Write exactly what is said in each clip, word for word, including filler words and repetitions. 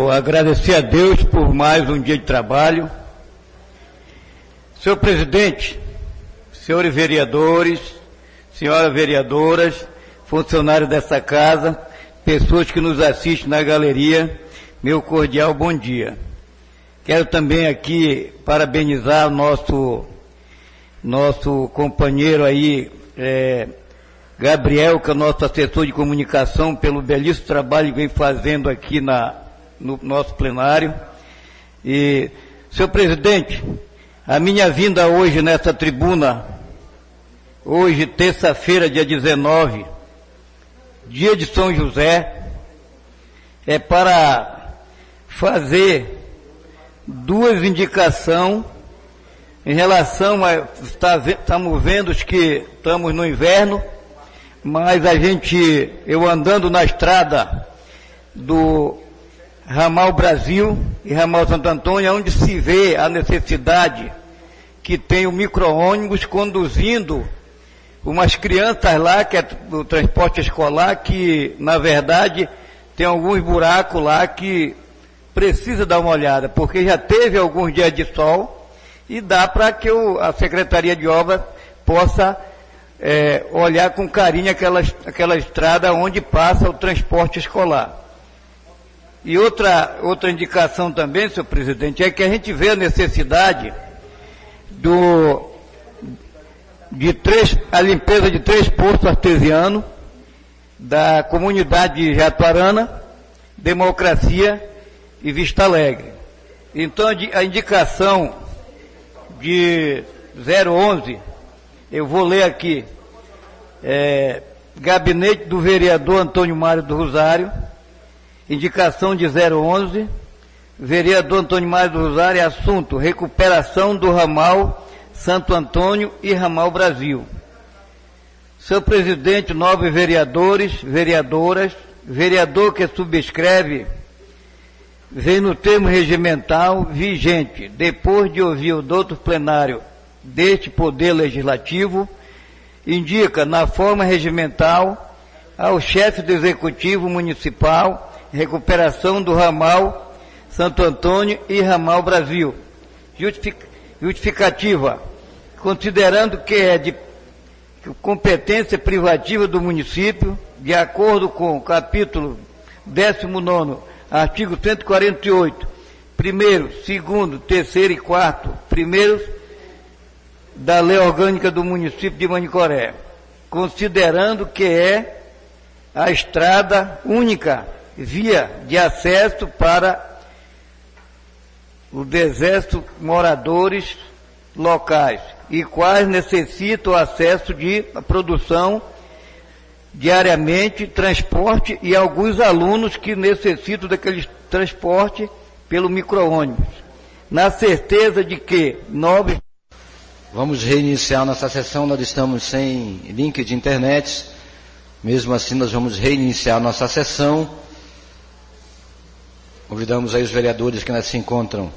Quero agradecer a Deus por mais um dia de trabalho. Senhor presidente, senhores vereadores, senhoras vereadoras, funcionários dessa casa, pessoas que nos assistem na galeria, meu cordial bom dia. Quero também aqui parabenizar o nosso, nosso companheiro aí, é, Gabriel, que é o nosso assessor de comunicação, pelo belíssimo trabalho que vem fazendo aqui na, no nosso plenário. E, senhor presidente, a minha vinda hoje nessa tribuna, hoje, terça-feira, dia dezenove, dia de São José, é para fazer duas indicações em relação a, está, estamos vendo que estamos no inverno, mas a gente, eu andando na estrada do Ramal Brasil e Ramal Santo Antônio, onde se vê a necessidade que tem o micro-ônibus conduzindo umas crianças lá, que é do transporte escolar, que na verdade tem alguns buracos lá que precisa dar uma olhada, porque já teve alguns dias de sol e dá para que o, a Secretaria de Obras possa É, olhar com carinho aquela, aquela estrada onde passa o transporte escolar. E outra, outra indicação também, senhor presidente, é que a gente vê a necessidade do, de três, a limpeza de três poços artesianos da comunidade de Jatuarana, Democracia e Vista Alegre. Então a indicação de zero onze, eu vou ler aqui, é, gabinete do vereador Antônio Mário do Rosário, indicação de zero onze, vereador Antônio Mário do Rosário, assunto, recuperação do ramal Santo Antônio e ramal Brasil. Senhor presidente, nove vereadores, vereadoras, vereador que subscreve, vem no termo regimental vigente, depois de ouvir o douto plenário deste Poder Legislativo, indica na forma regimental ao chefe do Executivo Municipal recuperação do ramal Santo Antônio e ramal Brasil. Justificativa, considerando que é de competência privativa do município, de acordo com o capítulo décimo nono, artigo cento e quarenta e oito, primeiro, segundo, terceiro e quarto, primeiros da Lei Orgânica do município de Manicoré, considerando que é a estrada única via de acesso para os exércitos moradores locais, e quais necessitam acesso de produção diariamente, transporte e alguns alunos que necessitam daquele transporte pelo micro-ônibus, na certeza de que nove... Vamos reiniciar nossa sessão, nós estamos sem link de internet, mesmo assim nós vamos reiniciar nossa sessão. Convidamos aí os vereadores que se encontram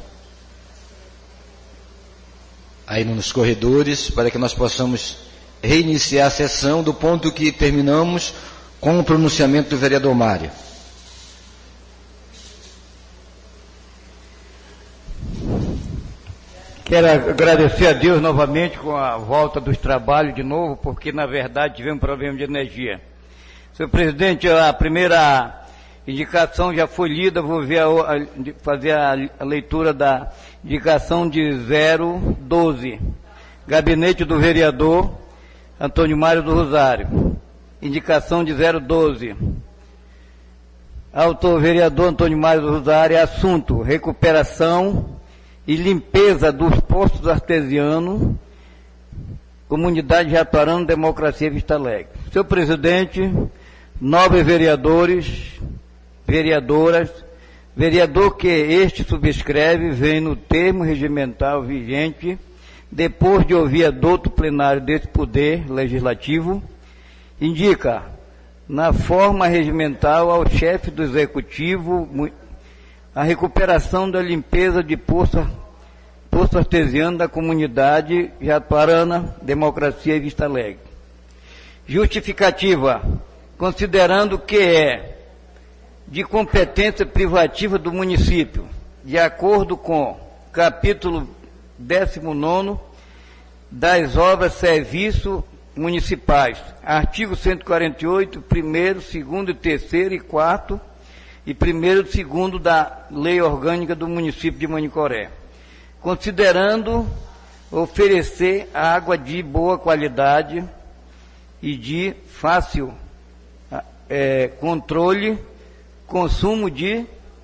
aí nos corredores, para que nós possamos reiniciar a sessão do ponto que terminamos com o pronunciamento do vereador Mário. Quero agradecer a Deus novamente com a volta dos trabalhos de novo, porque na verdade tivemos um problema de energia. Senhor presidente, a primeira indicação já foi lida, vou ver a, a, fazer a, a leitura da indicação de zero doze. Gabinete do vereador Antônio Mário do Rosário. Indicação de zero doze. Autor vereador Antônio Mário do Rosário, assunto, recuperação e limpeza dos postos artesianos, comunidade Jatuarana, Democracia e Vista Alegre. Senhor presidente, nove vereadores, vereadoras, vereador que este subscreve, vem no termo regimental vigente, depois de ouvir a douto plenário desse Poder Legislativo, indica, na forma regimental, ao chefe do Executivo, a recuperação da limpeza de poço, poço artesiano da comunidade Jatuarana, Democracia e Vista Alegre. Justificativa, considerando que é de competência privativa do município, de acordo com capítulo décimo nono das obras serviço municipais, artigo cento e quarenta e oito, primeiro, segundo, terceiro e quarto, e primeiro e segundo da Lei Orgânica do município de Manicoré, considerando oferecer água de boa qualidade e de fácil é, controle, consumo de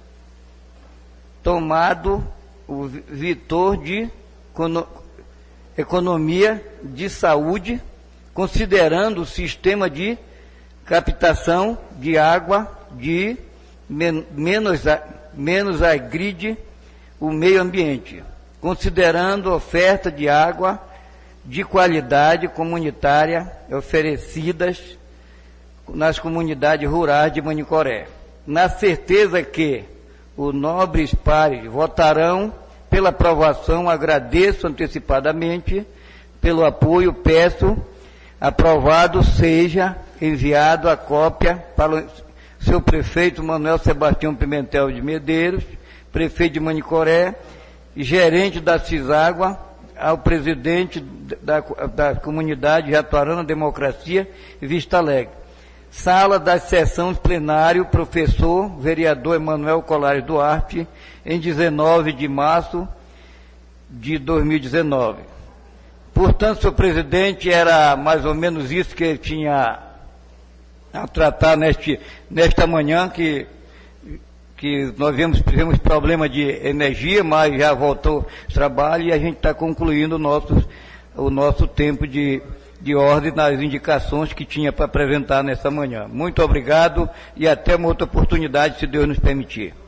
tomado o vetor de economia de saúde, considerando o sistema de captação de água de men menos, menos agride o meio ambiente, considerando oferta de água de qualidade comunitária oferecidas nas comunidades rurais de Manicoré, na certeza que os nobres pares votarão pela aprovação. Agradeço antecipadamente pelo apoio, peço aprovado seja enviado a cópia para o seu prefeito Manuel Sebastião Pimentel de Medeiros, prefeito de Manicoré, gerente da Ciságua, ao presidente da, da comunidade Jatuarana Democracia e Vista Alegre. Sala das sessões plenário, professor, vereador Emanuel Colares Duarte, em dezenove de março de dois mil e dezenove. Portanto, senhor presidente, era mais ou menos isso que eu tinha a tratar neste, nesta manhã, que, que nós vemos, tivemos problema de energia, mas já voltou o trabalho e a gente está concluindo o nosso, o nosso tempo de, de ordem nas indicações que tinha para apresentar nessa manhã. Muito obrigado e até uma outra oportunidade, se Deus nos permitir.